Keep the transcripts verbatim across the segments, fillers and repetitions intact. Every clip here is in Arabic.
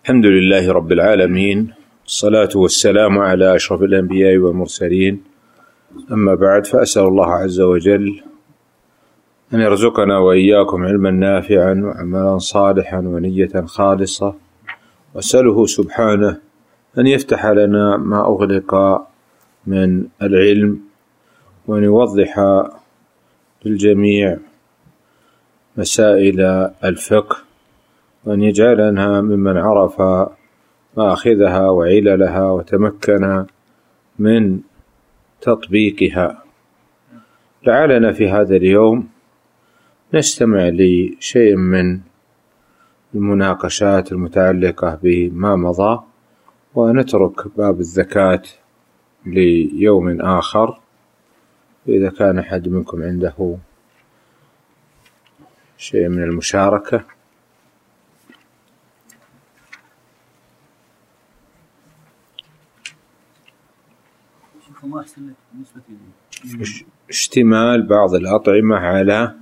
الحمد لله رب العالمين، الصلاة والسلام على أشرف الأنبياء والمرسلين، أما بعد، فأسأل الله عز وجل أن يرزقنا وإياكم علما نافعا وعملا صالحا ونية خالصة، وأسأله سبحانه أن يفتح لنا ما أغلق من العلم، وأن يوضح للجميع مسائل الفقه، وأن يجعلنا ممن عرف مآخذها وعللها وتمكن من تطبيقها. لعلنا في هذا اليوم نستمع لشيء من المناقشات المتعلقة بما مضى، ونترك باب الزكاة ليوم آخر، إذا كان أحد منكم عنده شيء من المشاركة. اشتمال بعض الأطعمة على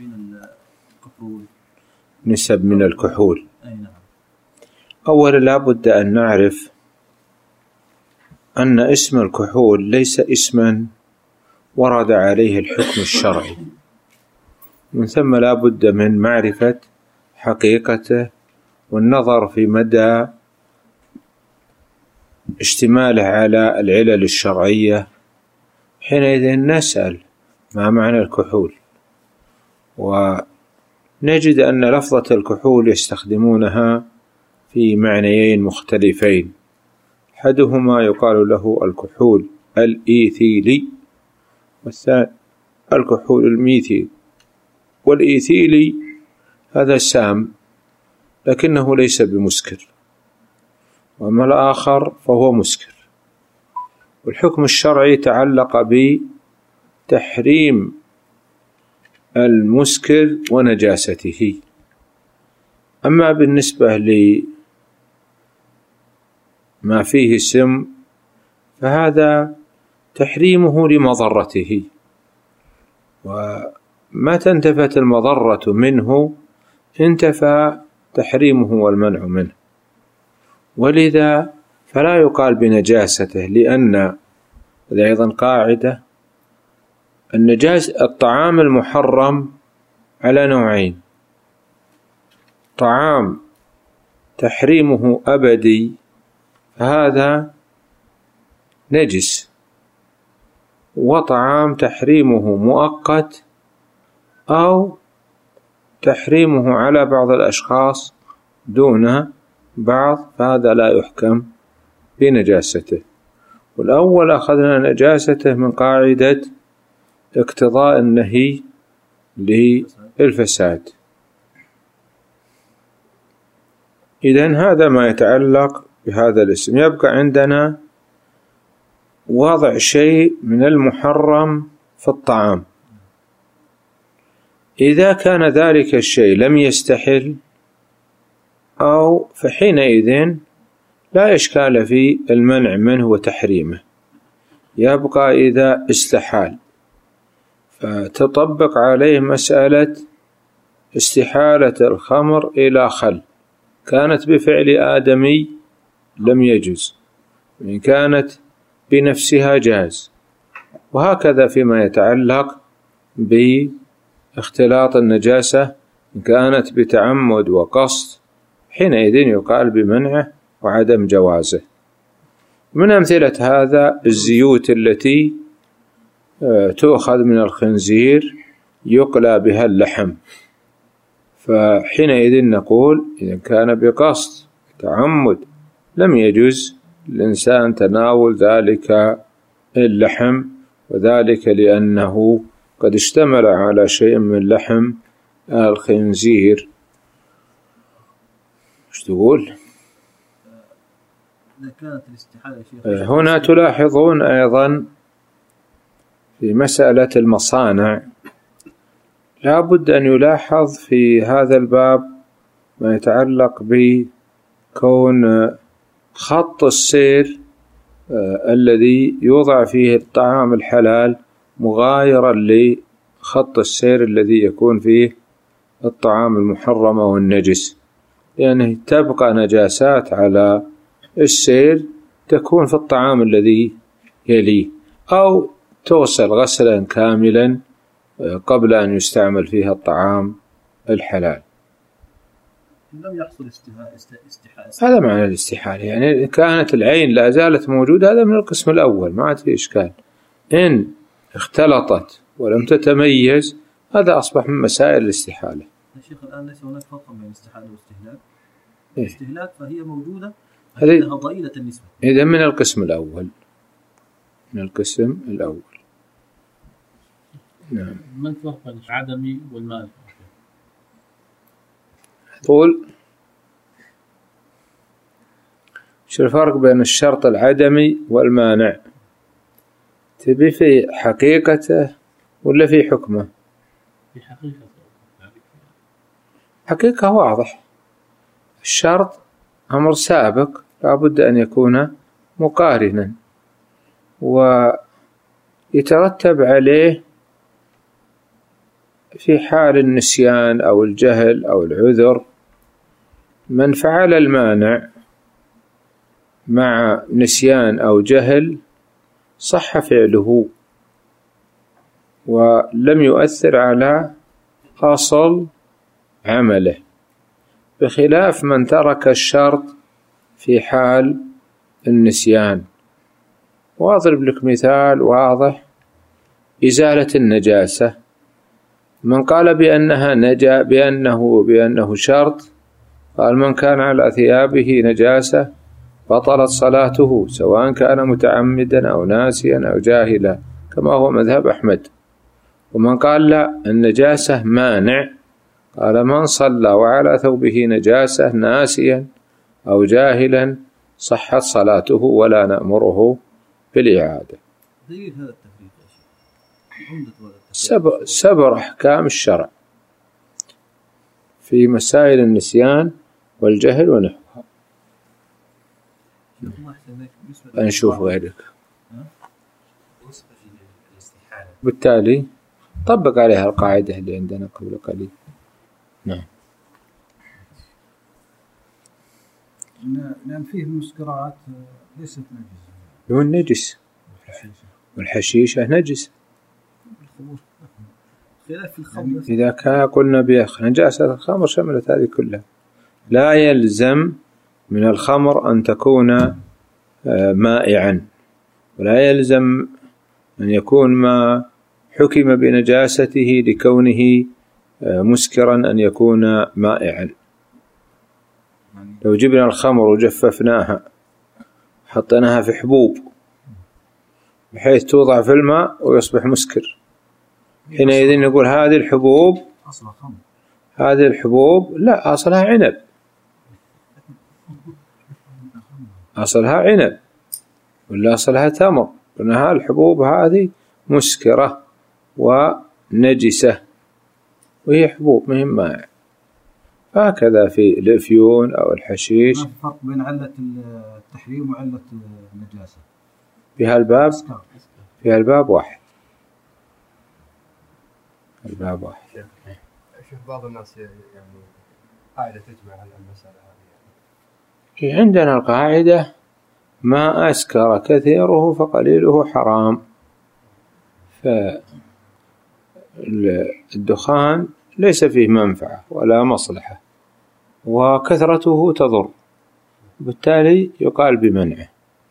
نسب من الكحول. أولا لا بد أن نعرف أن اسم الكحول ليس اسما ورد عليه الحكم الشرعي، من ثم لا بد من معرفة حقيقته والنظر في مدى اشتماله على العلل الشرعية. حينئذ نسأل ما معنى الكحول، ونجد أن لفظة الكحول يستخدمونها في معنيين مختلفين. أحدهما يقال له الكحول الإيثيلي، والثاني الكحول الميثيل. والإيثيلي هذا سام لكنه ليس بمسكر، وأما الآخر فهو مسكر. والحكم الشرعي تعلق بتحريم المسكر ونجاسته. أما بالنسبة لما فيه سم فهذا تحريمه لمضرته، وما تنتفت المضرة منه انتفى تحريمه والمنع منه، ولذا فلا يقال بنجاسته، لأن هذه أيضا قاعدة: النجاسة الطعام المحرم على نوعين: طعام تحريمه أبدي فهذا نجس، وطعام تحريمه مؤقت أو تحريمه على بعض الأشخاص دون بعض فهذا لا يحكم بنجاسته. والأول أخذنا نجاسته من قاعدة اقتضاء النهي للفساد. إذن هذا ما يتعلق بهذا الاسم. يبقى عندنا وضع شيء من المحرم في الطعام. إذا كان ذلك الشيء لم يستحل أو فحينئذ لا إشكال في المنع منه وتحريمه. يبقى إذا استحال فتطبق عليه مسألة استحالة الخمر إلى خل، كانت بفعل آدمي لم يجوز، وإن كانت بنفسها جاز. وهكذا فيما يتعلق باختلاط النجاسة، إن كانت بتعمد وقصد حينئذ يقال بمنعه وعدم جوازه. من أمثلة هذا الزيوت التي تؤخذ من الخنزير يقلى بها اللحم، فحينئذ نقول إذا كان بقصد تعمد لم يجوز الإنسان تناول ذلك اللحم، وذلك لأنه قد اشتمل على شيء من لحم الخنزير. ايش تقول؟ هنا تلاحظون أيضا في مسألة المصانع لا بد أن يلاحظ في هذا الباب ما يتعلق بكون خط السير الذي يوضع فيه الطعام الحلال مغايرا لخط السير الذي يكون فيه الطعام المحرم أو النجس. لأنه تبقى نجاسات على السير تكون في الطعام الذي يليه، أو توصل غسلا كاملا قبل أن يستعمل فيها الطعام الحلال. لم يحصل استحالة. هذا معنى الاستحالة، يعني كانت العين لا زالت موجودة، هذا من القسم الأول ما عاد في إشكال. إن اختلطت ولم تتميز هذا أصبح من مسائل الاستحالة. يا شيخ الآن ليس هناك فرق بين استحالة واستهلاك. إيه؟ الاستهلاك فهي موجودة لكنها ضئيلة النسبة. إذا من القسم الأول، من القسم الأول. نعم. ما الفرق بين العدمي والمانع؟ طول شو الفرق بين الشرط العدمي والمانع؟ تبي في حقيقته ولا في حكمه؟ في حقيقته. حقيقة واضح، الشرط أمر سابق لابد أن يكون مقارنا ويترتب عليه في حال النسيان أو الجهل أو العذر. من فعل المانع مع نسيان أو جهل صح فعله ولم يؤثر على أصل عمله، بخلاف من ترك الشرط في حال النسيان. وأضرب لك مثال واضح: إزالة النجاسة، من قال بأنها نجا بأنه بأنه شرط قال: من كان على ثيابه نجاسة بطلت صلاته سواء كان متعمدا أو ناسيا أو جاهلا، كما هو مذهب أحمد. ومن قال لا، النجاسة مانع، قال: من صلى وعلى ثوبه نجاسة ناسيا أو جاهلا صحت صلاته ولا نأمره بالإعادة. سبر, سبر أحكام الشرع في مسائل النسيان والجهل ونحوها. نشوف غيرك. بالتالي طبق عليها القاعدة اللي عندنا قبل قليل. نعم. لأن فيه المسكرات ليست نجسة. هو النجس والحشيشة نجس. خلاف الخمر. إذا كان قلنا بأخ نجاسة الخمر شملت هذه كلها. لا يلزم من الخمر أن تكون مائعا، ولا يلزم أن يكون ما حكم بنجاسته لكونه مسكرا أن يكون مائعا. لو جبنا الخمر وجففناها حطيناها في حبوب بحيث توضع في الماء ويصبح مسكر، حينئذ نقول هذه الحبوب أصلها خمر. هذه الحبوب لا، أصلها عنب، أصلها عنب ولا أصلها تمر، لأنها الحبوب هذه مسكرة ونجسة وهي حبوب مهم مائع. هكذا في الأفيون أو الحشيش. ما الفرق بين علة التحريم وعلة النجاسة في هالباب؟ في هالباب واحد، الباب واحد. شوف بعض الناس يعني قاعدة تجمع على المسألة هذه. عندنا القاعدة: ما أسكر كثيره فقليله حرام. فالدخان ليس فيه منفعة ولا مصلحة وكثرته تضر، بالتالي يقال بمنعه.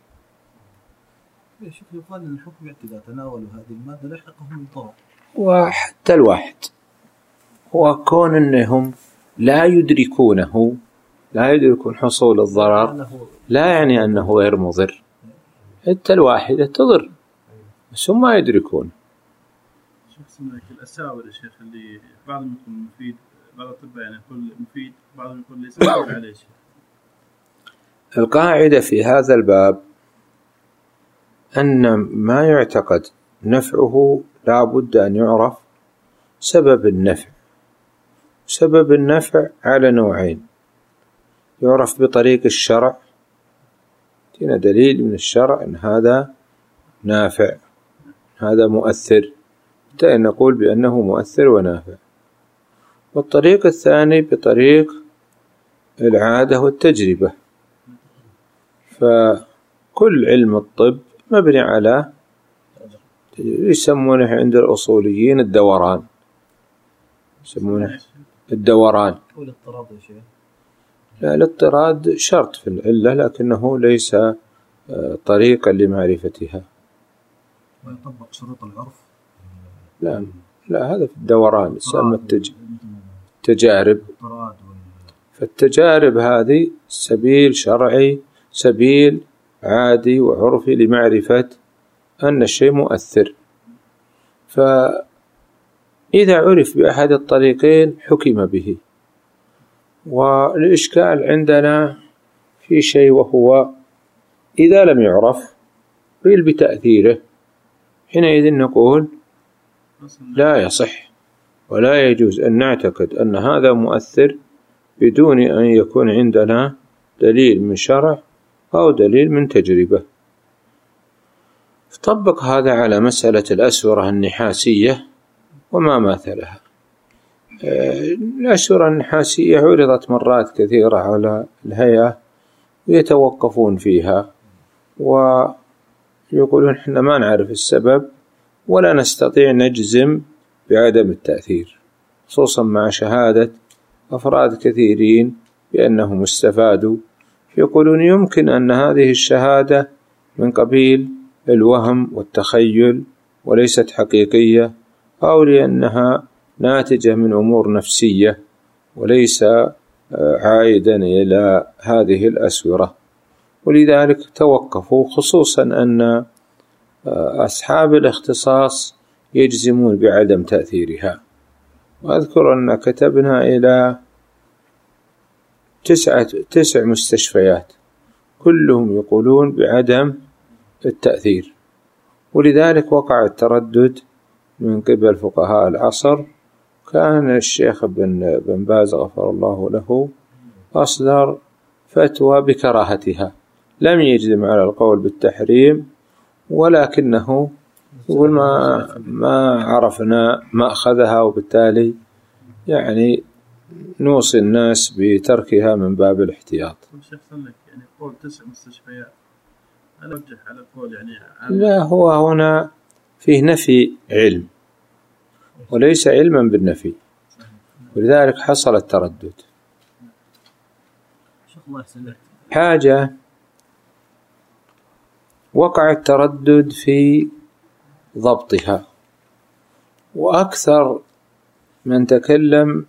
يا شيخ يقال أن الحكم إذا تناولوا هذه المادة لحقهم الضرر. وحتى الواحد وكون أنهم لا يدركونه، لا يدركون حصول الضرر، لا يعني أنه غير مضر. حتى الواحدة تضر بس هم ما يدركون. شخص من الأساور يا شيخ اللي بعضهم يكون مفيد، بعض الأطباء يعني يقول مفيد، بعضهم يقول ليس مفيد عليه شيء. القاعدة في هذا الباب أن ما يعتقد نفعه لا بد أن يعرف سبب النفع. سبب النفع على نوعين: يعرف بطريق الشرع، تينا دليل من الشرع أن هذا نافع، هذا مؤثر، حتى نقول بأنه مؤثر ونافع. والطريق الثاني بطريق العادة والتجربة. فكل علم الطب مبني على يسمونه عند الأصوليين الدوران، يسمونه الدوران. والاضطراد يا شيخ؟ لا، الاضطراد شرط في العلة لكنه ليس طريقا لمعرفتها. ويطبق شروط العرف؟ لا لا، هذا في الدوران يسمى التج... التجارب. فالتجارب هذه سبيل شرعي، سبيل عادي وعرفي لمعرفة أن الشيء مؤثر. فإذا عرف بأحد الطريقين حكم به. والإشكال عندنا في شيء، وهو إذا لم يعرف قيل بتأثيره، حينئذ نقول لا يصح ولا يجوز أن نعتقد أن هذا مؤثر بدون أن يكون عندنا دليل من شرع أو دليل من تجربة. طبق هذا على مسألة الأسورة النحاسية وما ماثلها. الأسورة النحاسية عرضت مرات كثيرة على الهيئة ويتوقفون فيها ويقولون إحنا ما نعرف السبب ولا نستطيع نجزم بعدم التأثير، خصوصا مع شهادة أفراد كثيرين بأنهم استفادوا، يقولون يمكن أن هذه الشهادة من قبيل الوهم والتخيل وليست حقيقية، أو لأنها ناتجة من أمور نفسية وليس عائدا إلى هذه الأسورة. ولذلك توقفوا، خصوصا أن أصحاب الاختصاص يجزمون بعدم تأثيرها. وأذكر أن كتبنا إلى تسعة تسع مستشفيات كلهم يقولون بعدم التأثير. ولذلك وقع التردد من قبل فقهاء العصر. كان الشيخ بن بن باز غفر الله له أصدر فتوى بكراهتها، لم يجزم على القول بالتحريم، ولكنه يقول ما ما عرفنا ما أخذها، وبالتالي يعني نوصي الناس بتركها من باب الاحتياط. الشيخ سلك يعني قول تسع مستشفيات، أنا أوجه على قول يعني لا، هو هنا فيه نفي علم وليس علما بالنفي، ولذلك حصل التردد. حاجة وقع التردد في ضبطها، وأكثر من تكلم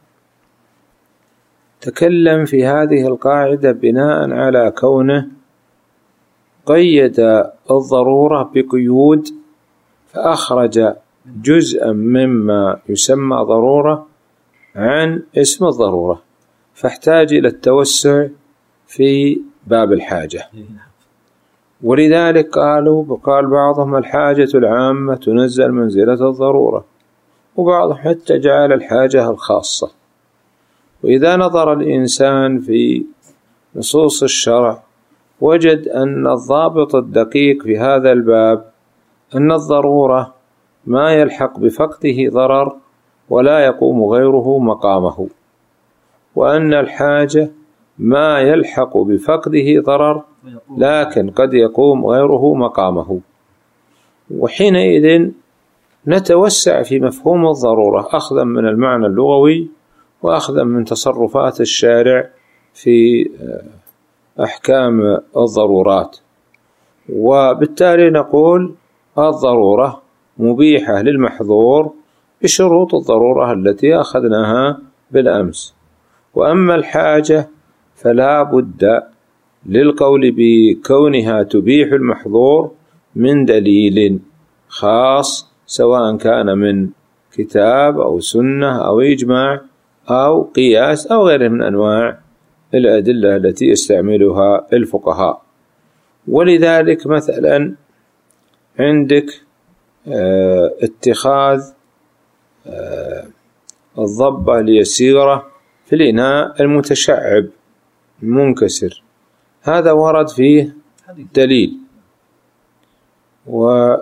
تكلم في هذه القاعدة بناء على كونه قيد الضرورة بقيود، فأخرج جزءا مما يسمى ضرورة عن اسم الضرورة، فاحتاج إلى التوسع في باب الحاجة. ولذلك قالوا قال بعضهم الحاجة العامة تنزل منزلة الضرورة، وبعضهم حتى جعل الحاجة الخاصة. وإذا نظر الإنسان في نصوص الشرع وجد أن الضابط الدقيق في هذا الباب أن الضرورة ما يلحق بفقده ضرر ولا يقوم غيره مقامه، وأن الحاجة ما يلحق بفقده ضرر لكن قد يقوم غيره مقامه. وحينئذ نتوسع في مفهوم الضرورة أخذا من المعنى اللغوي وأخذا من تصرفات الشارع في أحكام الضرورات. وبالتالي نقول الضرورة مبيحة للمحظور بشروط الضرورة التي أخذناها بالأمس. وأما الحاجة فلا بد للقول بكونها تبيح المحظور من دليل خاص، سواء كان من كتاب أو سنة أو إجماع أو قياس أو غيره من أنواع الأدلة التي يستعملها الفقهاء. ولذلك مثلا عندك اه اتخاذ اه الضبة اليسيرة في الإناء المتشعب المنكسر، هذا ورد فيه دليل. و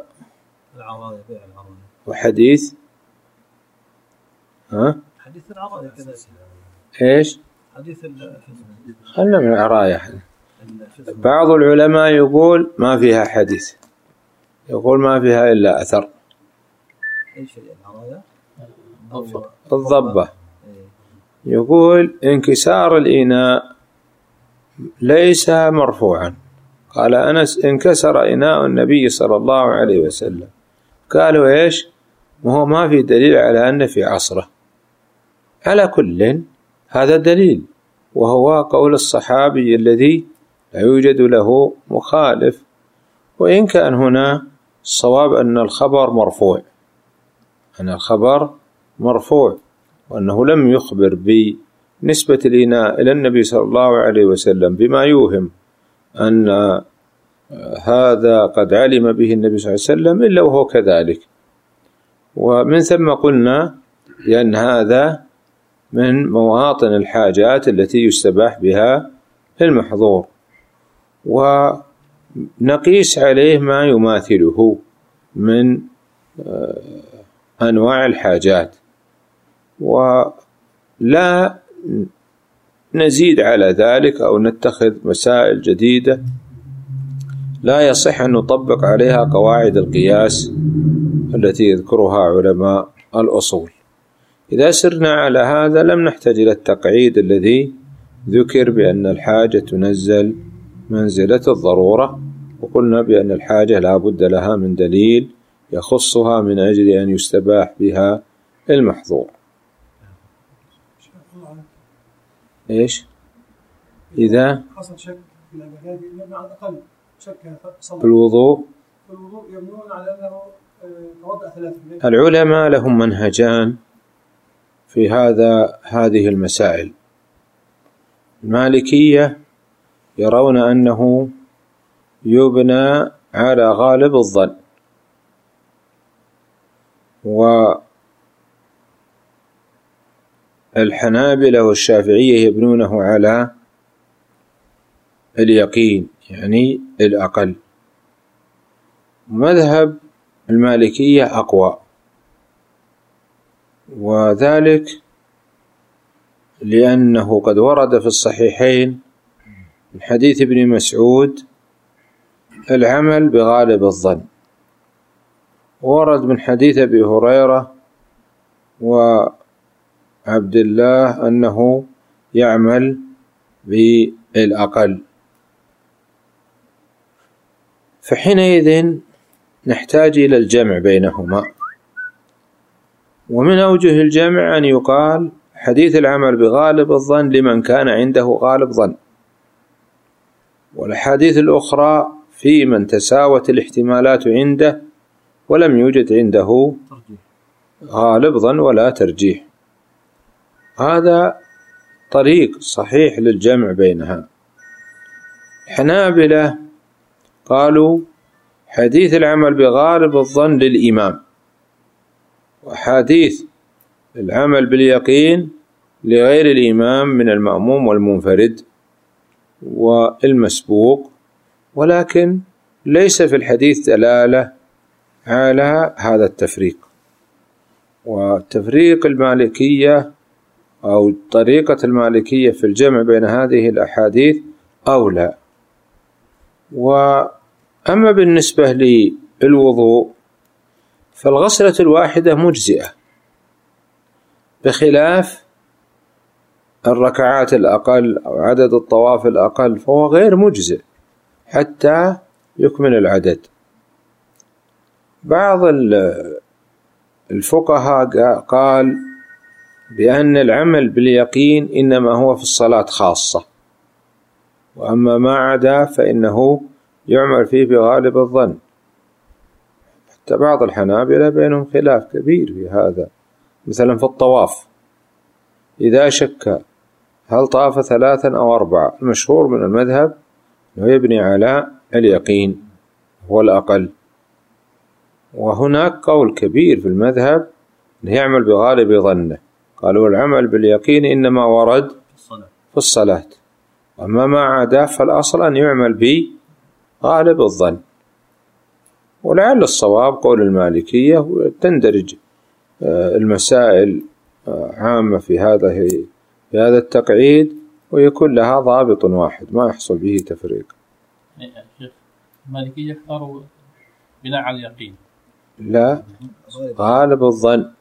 وحديث ها حديث العراية كذا. ايش؟ حديث خلنا من العراية. بعض العلماء يقول ما فيها حديث، يقول ما فيها إلا أثر. أي شيء العراية؟ الضبة. يقول انكسار الإناء ليس مرفوعا. قال أنس انكسر إناء النبي صلى الله عليه وسلم. قالوا إيش؟ وهو ما في دليل على أن في عصره. على كل هذا دليل، وهو قول الصحابي الذي لا يوجد له مخالف، وإن كان هنا الصواب أن الخبر مرفوع، أن الخبر مرفوع، وأنه لم يخبر بنسبة الإناء إلى النبي صلى الله عليه وسلم بما يوهم أن هذا قد علم به النبي صلى الله عليه وسلم إلا وهو كذلك. ومن ثم قلنا لأن هذا من مواطن الحاجات التي يستباح بها المحظور، ونقيس عليه ما يماثله من أنواع الحاجات، ولا نزيد على ذلك أو نتخذ مسائل جديدة لا يصح أن نطبق عليها قواعد القياس التي يذكرها علماء الأصول. إذا سرنا على هذا لم نحتاج إلى التقعيد الذي ذكر بأن الحاجة تنزل منزلة الضرورة، وقلنا بأن الحاجة لا بد لها من دليل يخصها من أجل أن يستباح بها المحظور. إيش؟ إذا حصل شك في العبادات على الأقل شك في الوضوء في الوضوء يبنون على أنه توضأ ثلاثة. العلماء لهم منهجان في هذا هذه المسائل. المالكية يرون أنه يبنى على غالب الظن، والحنابلة والشافعية يبنونه على اليقين يعني الأقل. مذهب المالكية أقوى، وذلك لأنه قد ورد في الصحيحين من حديث ابن مسعود العمل بغالب الظن، ورد من حديث أبي هريرة وعبد الله أنه يعمل بالأقل. فحينئذ نحتاج إلى الجمع بينهما، ومن أوجه الجمع أن يقال حديث العمل بغالب الظن لمن كان عنده غالب ظن، والأحاديث الأخرى في من تساوت الاحتمالات عنده ولم يوجد عنده غالب ظن ولا ترجيح. هذا طريق صحيح للجمع بينها. الحنابلة قالوا حديث العمل بغالب الظن للإمام، وحديث العمل باليقين لغير الإمام من المأموم والمنفرد والمسبوق، ولكن ليس في الحديث دلالة على هذا التفريق. وتفريق المالكية أو طريقة المالكية في الجمع بين هذه الأحاديث أولى. وأما بالنسبة للوضوء فالغسلة الواحدة مجزئة، بخلاف الركعات الأقل أو عدد الطواف الأقل فهو غير مجزئ حتى يكمل العدد. بعض الفقهاء قال بأن العمل باليقين إنما هو في الصلاة خاصة، وأما ما عدا فإنه يعمل فيه بغالب الظن. حتى بعض الحنابلة بينهم خلاف كبير في هذا، مثلا في الطواف إذا شك هل طاف ثلاثا أو أربعة، المشهور من المذهب أنه يبني على اليقين هو الأقل. وهناك قول كبير في المذهب أنه يعمل بغالب ظنه، قالوا العمل باليقين إنما ورد في الصلاة، وأما ما عدا فالأصل أن يعمل بغالب الظن. ولعل الصواب قول المالكية، وتندرج المسائل عامة في هذا في هذا التقعيد، ويكون لها ضابط واحد ما يحصل به تفريق. شيخ المالكية اختاروا بناء على اليقين. لا، غالب الظن.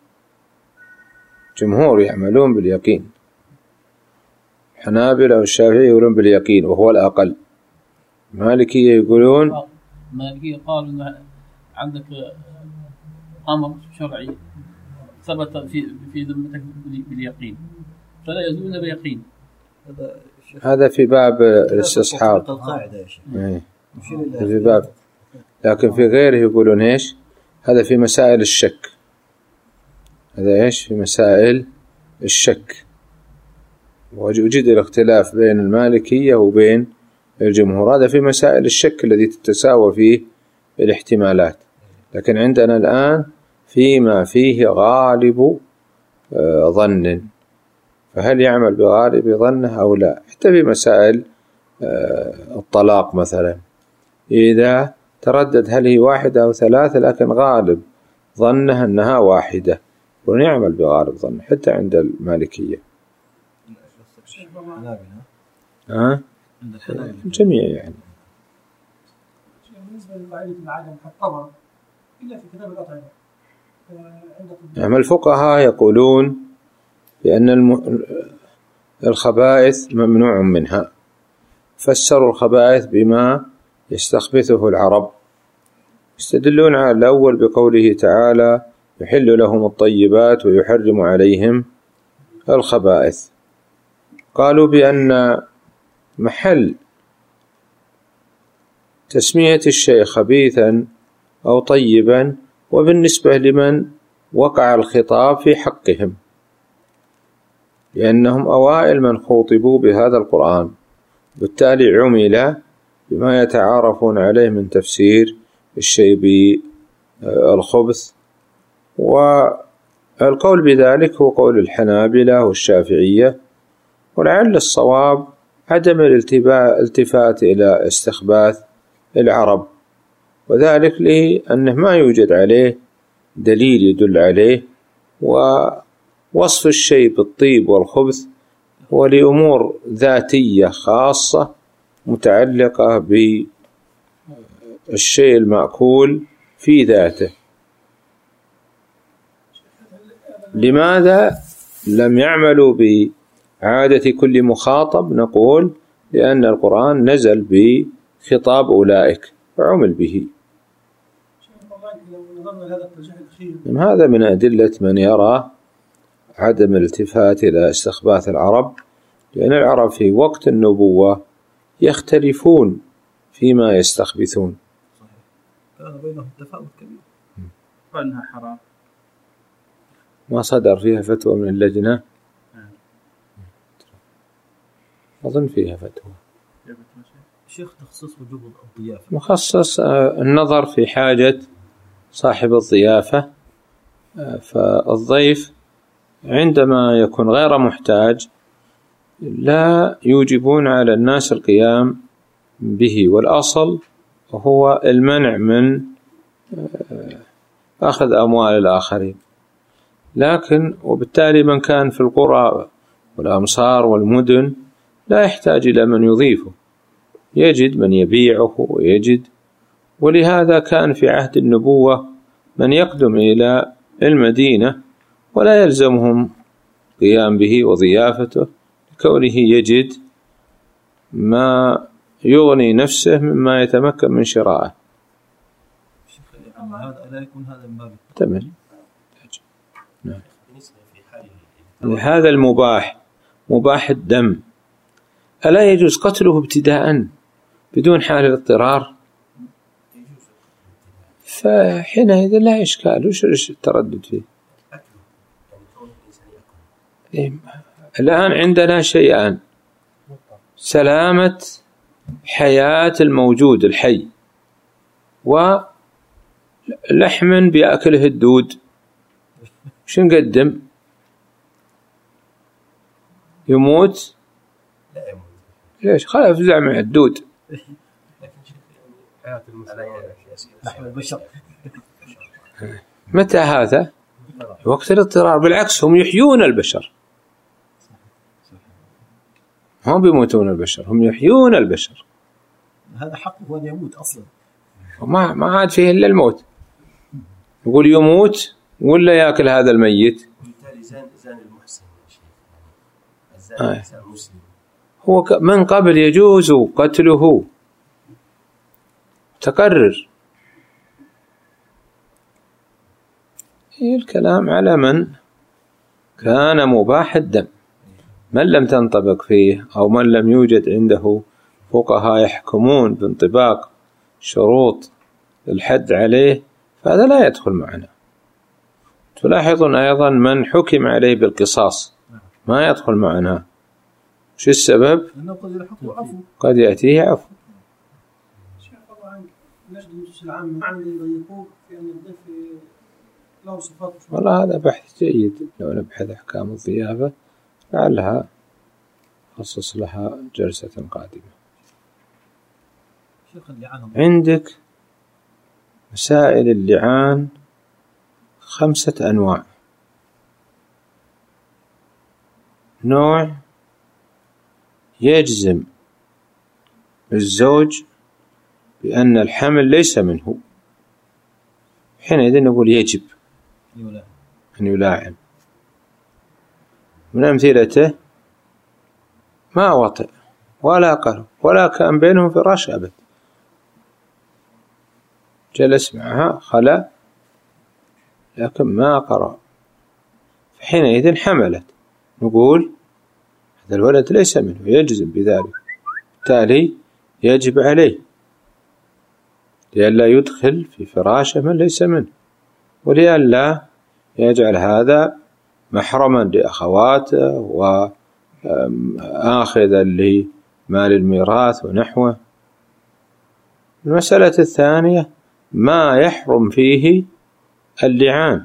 جمهور يعملون باليقين، الحنابلة والشافعية يقولون باليقين وهو الأقل. المالكية يقولون المالكية قالوا إن عندك أمر شرعي ثبت في في ذمتك باليقين فلا يزول بيقين. هذا في باب الاستصحاب. القاعدة يا شيخ. في باب، لكن في غيره يقولون إيش؟ هذا في مسائل الشك. هذا إيش؟ في مسائل الشك. وجد الاختلاف بين المالكية وبين الجمهور، هذا في مسائل الشك الذي تتساوى فيه الاحتمالات. لكن عندنا الآن فيما فيه غالب ظن، فهل يعمل بغالب ظنه أو لا؟ حتى في مسائل الطلاق مثلا، إذا تردد هل هي واحدة أو ثلاثة لكن غالب ظنه أنها واحدة ونعمل بغالب ظنه حتى عند المالكية. ها؟ الجميع يعني. بالنسبة لقاعدة العدم حطمها إلا في كتاب الأطعمة. يعني الفقهاء يقولون بأن الخبائث ممنوع منها، فسروا الخبائث بما يستخبثه العرب، يستدلون على الأول بقوله تعالى يحل لهم الطيبات ويحرم عليهم الخبائث. قالوا بأن محل تسمية الشيء خبيثا أو طيبا وبالنسبة لمن وقع الخطاب في حقهم، لأنهم أوائل من خوطبوا بهذا القرآن، بالتالي عمل بما يتعارفون عليه من تفسير الشيء بالخبث. والقول بذلك هو قول الحنابلة والشافعية، ولعل الصواب عدم الالتفات إلى استخباث العرب، وذلك لأنه ما يوجد عليه دليل يدل عليه، ووصف الشيء بالطيب والخبث هو لأمور ذاتية خاصة متعلقة بالشيء المأكول في ذاته. لماذا لم يعملوا بعادة كل مخاطب؟ نقول لأن القرآن نزل بخطاب أولئك وعمل به. هذا من أدلة من يرى عدم الالتفات إلى استخباث العرب، لأن العرب في وقت النبوة يختلفون فيما يستخبثون. كان بينهم تفاوت كبير. فإنها حرام. ما صدر فيها فتوى من اللجنة؟ أظن فيها فتوى. شيخ تخصيص وجوب الضيافة مخصص النظر في حاجة صاحب الضيافة، فالضيف عندما يكون غير محتاج لا يوجبون على الناس القيام به، والأصل هو المنع من أخذ أموال الآخرين. لكن وبالتالي من كان في القرى والأمصار والمدن لا يحتاج إلى من يضيفه، يجد من يبيعه ويجد. ولهذا كان في عهد النبوة من يقدم إلى المدينة ولا يلزمهم قيام به وضيافته، لكونه يجد ما يغني نفسه مما يتمكن من شرائه. هذا لا يكون هذا من باب تمام. هذا المباح مباح الدم ألا يجوز قتله ابتداء بدون حال الاضطرار؟ فحينئذ لا إشكال، وش التردد فيه؟ إيه؟ الآن عندنا شيئان: سلامة حياة الموجود الحي، ولحم بيأكله الدود. وش نقدم؟ يموت؟ ليش؟ خلاص افزع مع الدود. لحم البشر. متى هذا؟ وقت الاضطرار. بالعكس هم يحيون البشر. هم بيموتون البشر، هم يحيون البشر. هذا حقه أن يموت أصلا، ما ما عاد فيه إلا الموت. يقول يموت ولا يأكل هذا الميت. وبالتالي زان زان المحسن يا شيخ، الزان آه. الإنسان مسلم، هو من قبل يجوز قتله، تقرر. الكلام على من كان مباح الدم، من لم تنطبق فيه أو من لم يوجد عنده فقهاء يحكمون بانطباق شروط الحد عليه، فهذا لا يدخل معنا. تلاحظون أيضا من حكم عليه بالقصاص ما يدخل معنا. شو السبب؟ لأنه قد يلحقه عفو. قد يأتيه عفو. شيخ طبعا نجد النصوص العامة معنى يضيقوه في أن الضيف له صفات. والله هذا بحث جيد، لو نبحث أحكام الضيافة لعلها خصص لها جلسة قادمة. شيخ اللعان عندك مسائل اللعان خمسة أنواع. نوع يجزم الزوج بأن الحمل ليس منه، حينئذ نقول يجب أن يلاعن. من أمثلته ما وطئ ولا قرب ولا كان بينهم فراش أبد، جلس معها خلا لكن ما قرأ، فحينئذ حملت، نقول هذا الولد ليس منه، يجزم بذلك، بالتالي يجب عليه لئلا يدخل في فراشه من ليس منه، ولئلا يجعل هذا محرما لأخواته وآخذا لمال الميراث ونحوه. المسألة الثانية ما يحرم فيه اللعان،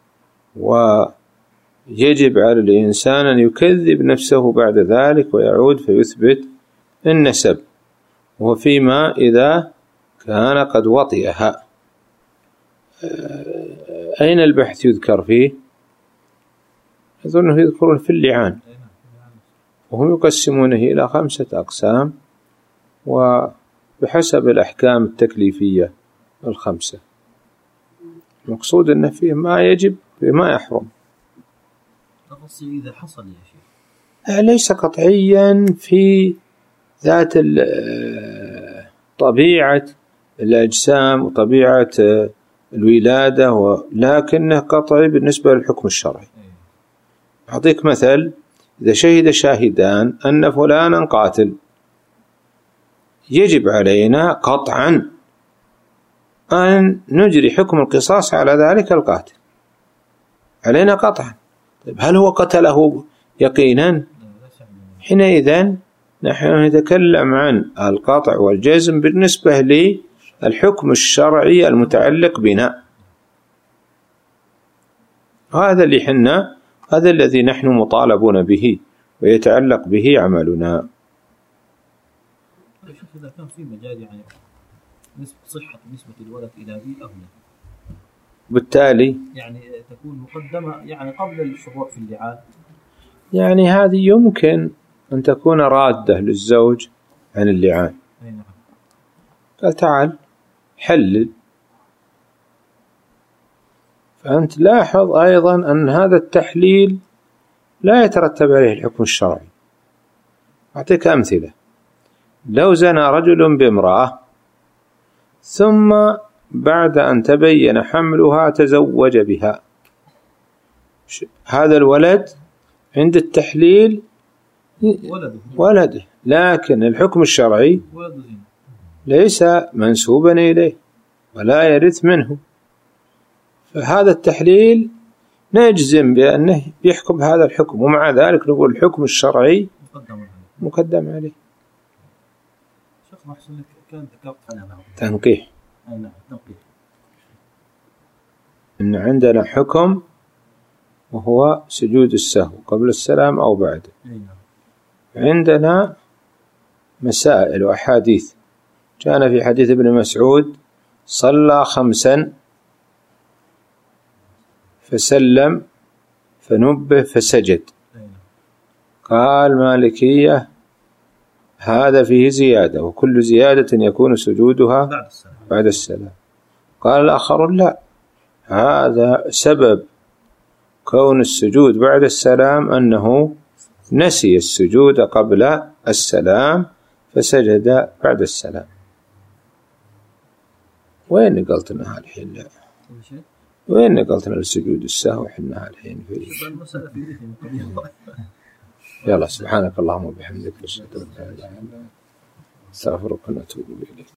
ويجب على الإنسان أن يكذب نفسه بعد ذلك ويعود فيثبت النسب، وفيما إذا كان قد وطئها. أين البحث يذكر فيه؟ أظنه يذكرون في اللعان، وهم يقسمونه إلى خمسة أقسام وبحسب الأحكام التكليفية الخمسة. المقصود أن فيه ما يجب وما يحرم. التفصيل إذا حصل يا شيخ ليس قطعيا في ذات طبيعة الأجسام وطبيعة الولادة، ولكنه قطعي بالنسبة للحكم الشرعي. أعطيك مثل: إذا شهد شاهدان أن فلانا قاتل، يجب علينا قطعا أن نجري حكم القصاص على ذلك القاتل، علينا قطعا. طيب هل هو قتله يقينا؟ حينئذ نحن نتكلم عن القطع والجزم بالنسبة للحكم الشرعي المتعلق بنا، هذا اللي حنا هذا الذي نحن مطالبون به ويتعلق به عملنا. شوف إذا كان في مجال يعني نسبة صحة نسبة الولد إلى بي أو لا، بالتالي يعني تكون مقدمة يعني قبل الشروع في اللعان، يعني هذه يمكن أن تكون رادة للزوج عن اللعان. قال تعال حلل، فأنت لاحظ أيضا أن هذا التحليل لا يترتب عليه الحكم الشرعي. أعطيك أمثلة: لو زنى رجل بامرأة ثم بعد أن تبين حملها تزوج بها، هذا الولد عند التحليل ولده, ولده، لكن الحكم الشرعي ليس منسوبا إليه ولا يرث منه، فهذا التحليل نجزم بأنه يحكم هذا الحكم، ومع ذلك نقول الحكم الشرعي مقدم عليه. شيخ محسن لك كان ذكرت تنقيح، نعم تنقيح، إن عندنا حكم وهو سجود السهو قبل السلام أو بعده. عندنا مسائل وأحاديث، كان في حديث ابن مسعود: صلى خمسا فسلم فنبه فسجد. قال مالكية: هذا فيه زيادة، وكل زيادة يكون سجودها بعد السلام. بعد السلام. قال الآخرون لا، هذا سبب كون السجود بعد السلام أنه نسي السجود قبل السلام فسجد بعد السلام. وين نقلتنا الحين؟ لا، وين نقلتنا السجود السهو حنا الحين في يلا سبحانك اللهم وبحمدك أشهد أن لا إله إلا أنت أستغفرك ونتوب إليك.